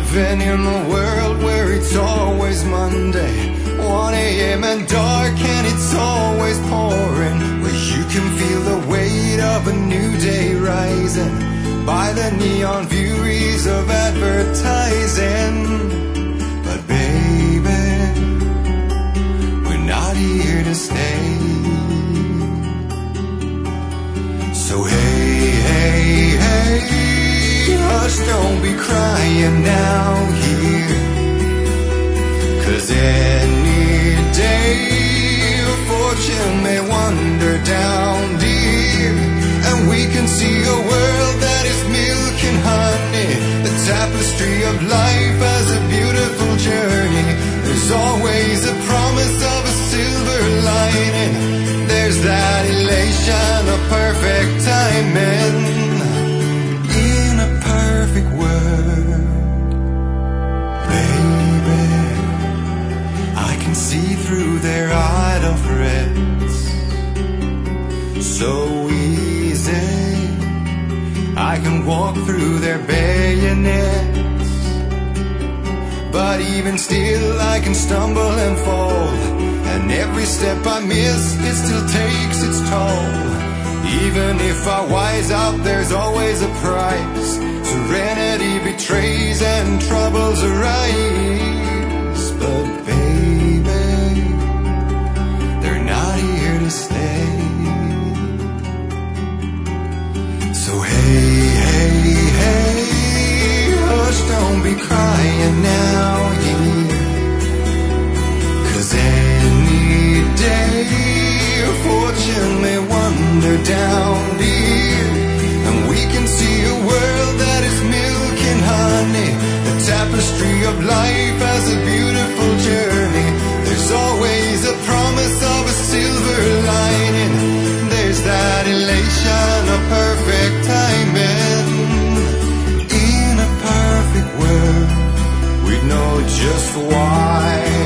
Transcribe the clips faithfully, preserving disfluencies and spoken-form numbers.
living in a world where it's always Monday, one A M and dark, and it's always pouring, where you can feel the weight of a new day rising by the neon furies of advertising. But baby, we're not here to stay. So hey, hey, hey, hush, don't be crying now here, 'cause any day your fortune may wander down, dear, and we can see a world that is milk and honey. The tapestry of life has a beautiful journey. There's always a promise of a silver lining. There's that elation of perfect timing. In a perfect world, baby, I can see through their idle threats so easy. I can walk through their bayonets, but even still I can stumble and fall, and every step I miss, it still takes its toll. Even if I wise up, there's always a price. Serenity betrays and troubles arise. But baby, they're not here to stay. So hey, hey, hey, hush, don't be crying now here, 'cause any day your fortune may wander down, dear, and we can see a world that is milk and honey. The tapestry of life has a beautiful journey. There's always a promise of a silver lining. There's that elation of perfect timing. In a perfect world, we'd know just why.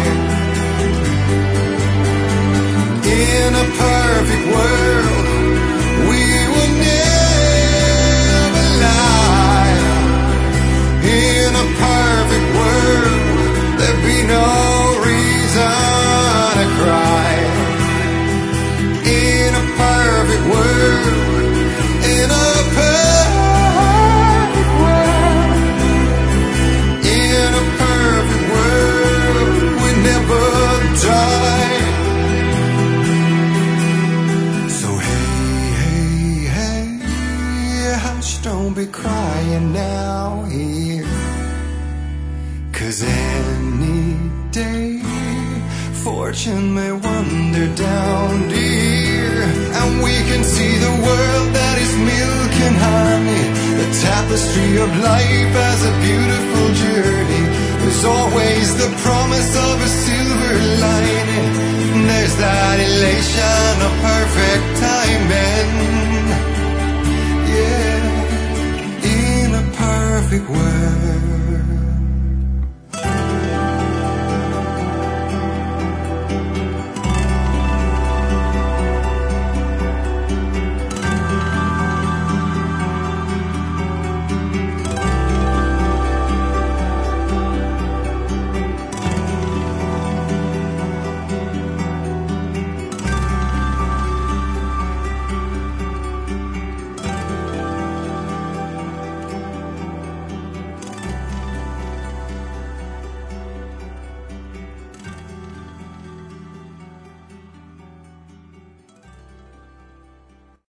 In a perfect world, we would never lie. In a perfect world, there'd be no reason to cry. In a perfect world, in a perfect world, in a perfect world, we'd never die. Don't be crying now here, 'cause any day fortune may wander down, dear, and we can see the world that is milk and honey. The tapestry of life has a beautiful journey. There's always the promise of a silver lining. There's that elation of perfect timing. Yeah, in a perfect world.